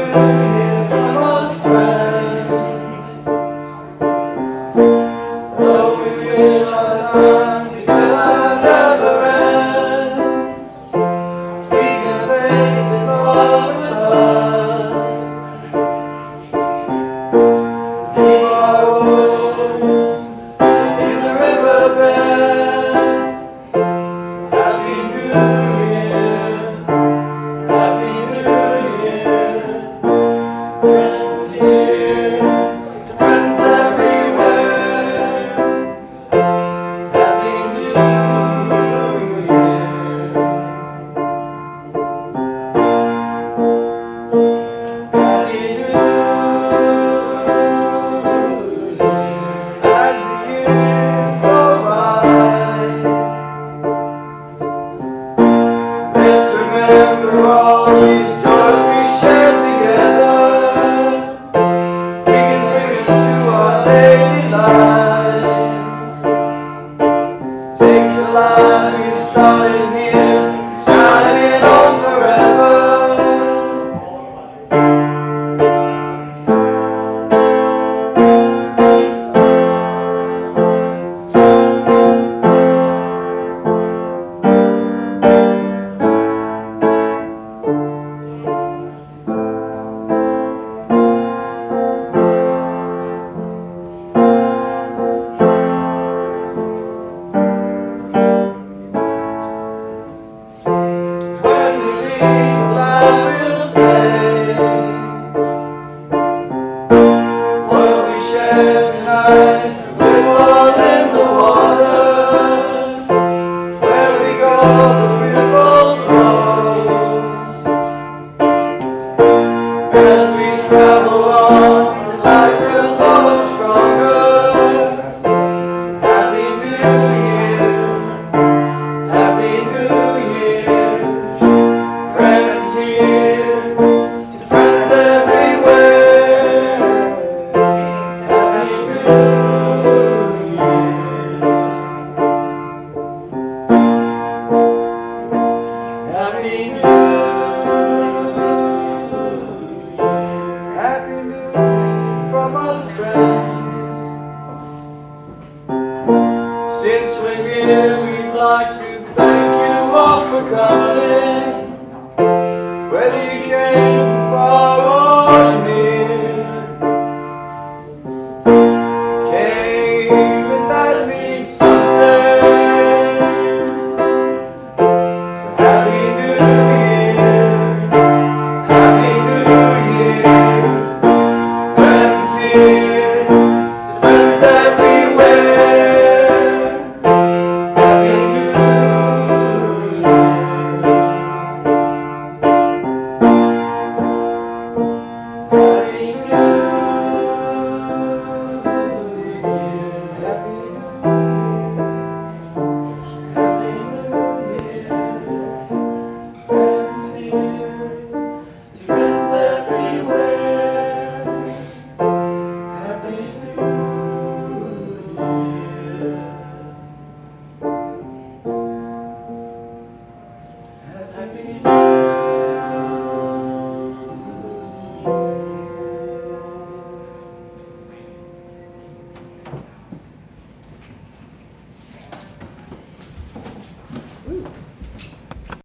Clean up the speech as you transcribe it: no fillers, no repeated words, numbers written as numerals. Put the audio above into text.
Year from most friends. Though we wish our time together never ends, we can take this love with us. Leave our woes in the riverbed. Happy New Year, Happy New Year. Friends here, to friends everywhere. Happy New Year. Happy New Year. As the years go by, let's remember all these joys we shared together. We can bring it to our daily lives. Take the light we've started here, shine it on forever. When we leave, life will stay. What we share tonight, ripple in the water. Where we go, the ripple flows. As we travel on, the light grows on stronger. Happy New Year, Happy New Year. Friends here.